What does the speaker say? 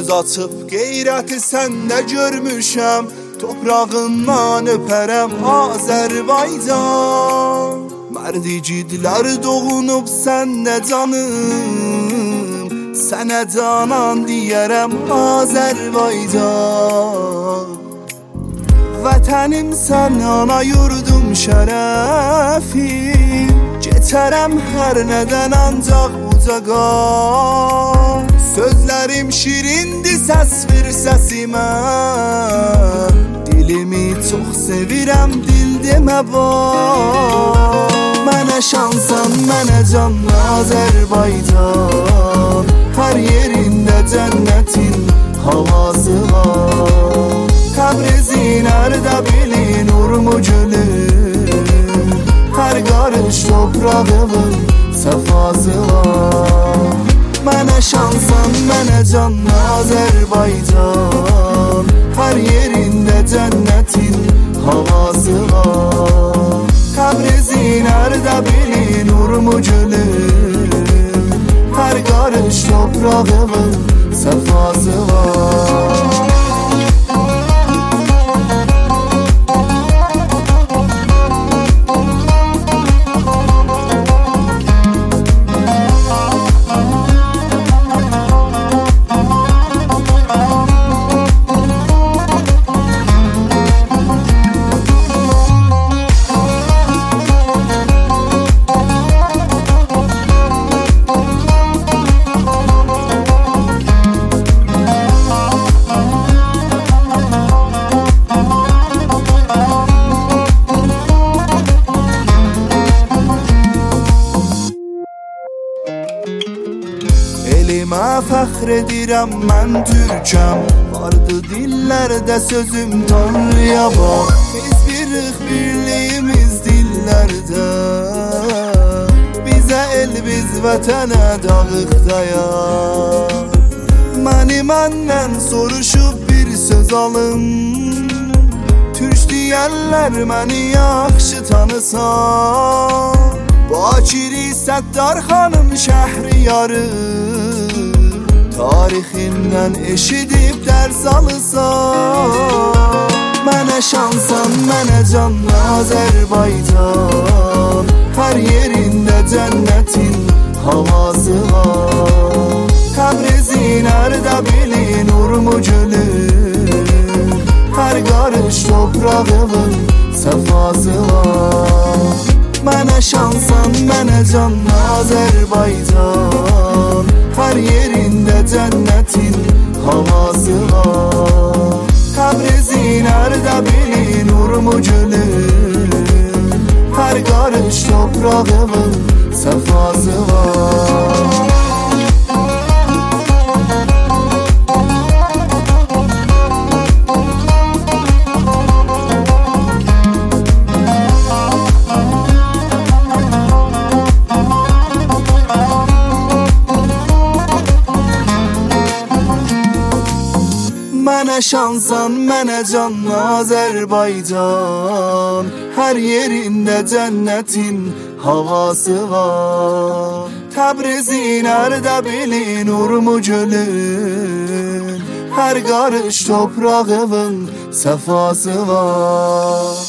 göz açıb qeyrəti səndə görmüşəm. Toprağından öpərəm Azərbaycan. Mərd igidlər doğunub səndə canım, sənə canan deyərəm Azərbaycan. Vətənim sən ana yurdum şərəfim, geçərəm hər nədən ancaq ucaqa. Sözlərim şirindir səs ver səsimə, dilimi çox sevirəm dil demə var. Mənə şansan mənə can Azərbaycan, hər yerində cənnətin havası var. Təbrizin Ərdəbilin Urmu gülüm, hər qarış toprağımın səfası var. Mənə şansan mənə can Azərbaycan, hər yerində cənnətin havası var. Təbrizin Ərdəbilin Urmu gülüm, hər qarış toprağımın səfası var. Elimə fəxr edirəm mən türkəm, vardı dillərdə sözüm Tanrıya bax. Biz birik birliyimiz dillərdə, bizə el biz vətənə dağıq dayaq. Məni məndən soruşub bir söz alım, türk deyərlər məni yaxşı tanısan. Bakiri Səttar xanım Şəhriyarı, tarixindən eşidib dərs alırsan. Mənə şansan mənə can Azərbaycan, hər yerində cənnətin havası var. Təbrizin Ərdəbilin Urmu gülüm, hər qarış toprağımın səfası var. Mənə şansan mənə can Azərbaycan, hər yerində cənnətin havası var. Təbrizin Ərdəbilin Urmu gülüm, hər qarış toprağımın səfası var. Mənə şansan mənə can Azərbaycan, hər yerində cənnətin havası var. Təbrizin Ərdəbilin Urmu gülüm, hər qarış toprağımın səfası var.